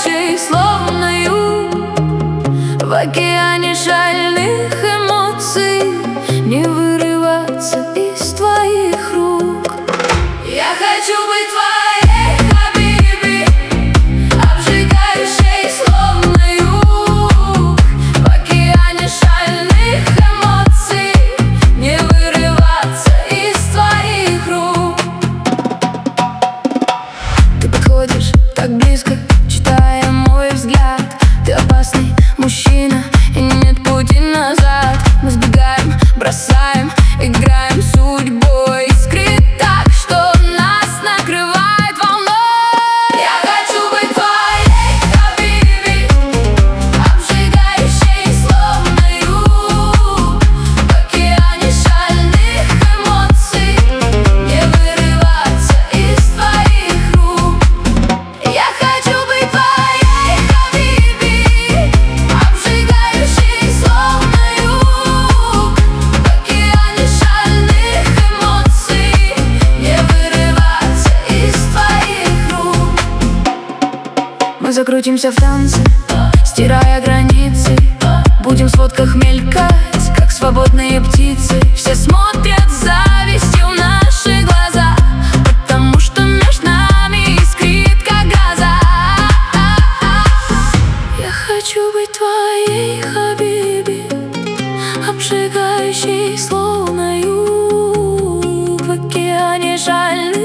обжигающий, словно юг. В океане шальных эмоций не вырываться из твоих рук. Я хочу быть твоей, хабиби, обжигающей, словно юг. В океане шальных эмоций не вырываться из твоих рук. Ты подходишь так близко, читая мой взгляд. Ты опасный мужчина, и нет пути назад. Мы сбегаем, бросаем, играем с судьбой. Искрит так, что нас накрывает волной. Я хочу быть твоей, хабиби, обжигающей, словно юг. В океане шальных эмоций не вырываться из твоих рук. Я хочу быть твоей, хабиби, обжигающей, словно юг. В океане шальных эмоций не вырываться из твоих рук. Мы закрутимся в танце, стирая границы. Будем в сводках мелькать, как свободные птицы. Все смотрят с завистью в наши глаза, потому что между нами искрит, как гроза. Я хочу быть твоей, хабиби, обжигающей, словно юг. В океане шальных